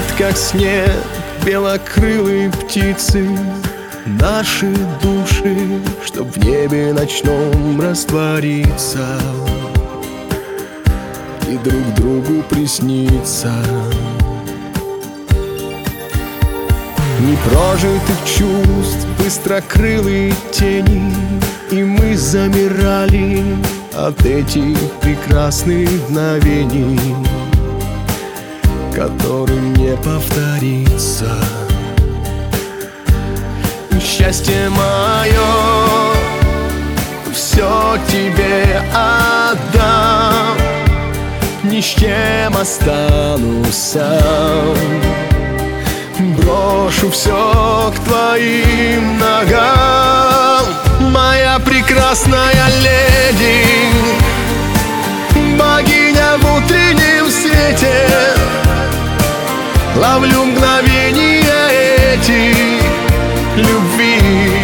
Летят, как снег, белокрылые птицы, наши души, чтоб в небе ночном раствориться и друг другу присниться. Непрожитых чувств, быстрокрылые тени, и мы замирали от этих прекрасных мгновений, которым не повторится. Счастье мое, все тебе отдам, ни с чем останусь сам. Брошу все к твоим ногам, моя прекрасная леди, богиня в утреннем свете. Ловлю мгновения эти любви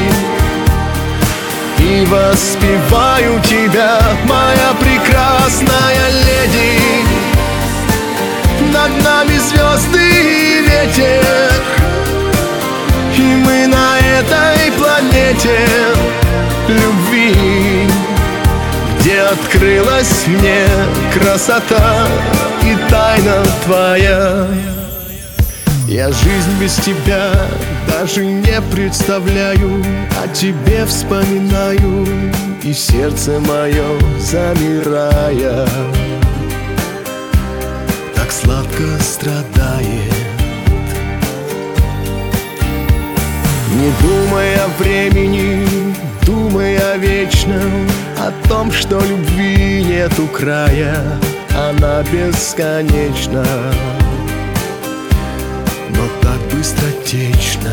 и воспеваю тебя, моя прекрасная леди. Над нами звезды и ветер, и мы на этой планете любви, где открылась мне красота и тайна твоя. Я жизнь без тебя даже не представляю, о тебе вспоминаю, и сердце мое замирая так сладко страдает. Не думай о времени, думай о вечном, о том, что любви нету края, она бесконечна, но так быстротечно.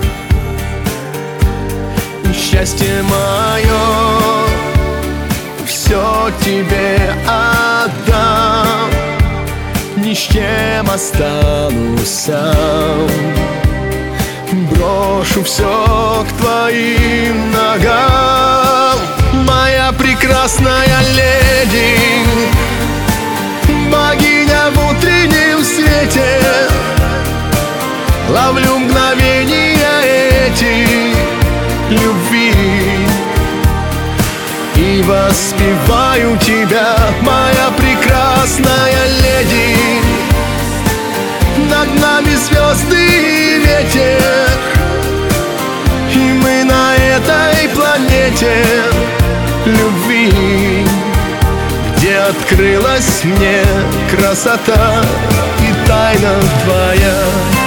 Счастье мое, все тебе отдам, ни с чем останусь сам. Брошу все к твоим ногам, моя прекрасная леди, богиня в утреннем свете. Ловлю мгновения эти любви и воспеваю тебя, моя прекрасная леди. Над нами звезды и ветер, и мы на этой планете любви, где открылась мне красота и тайна твоя.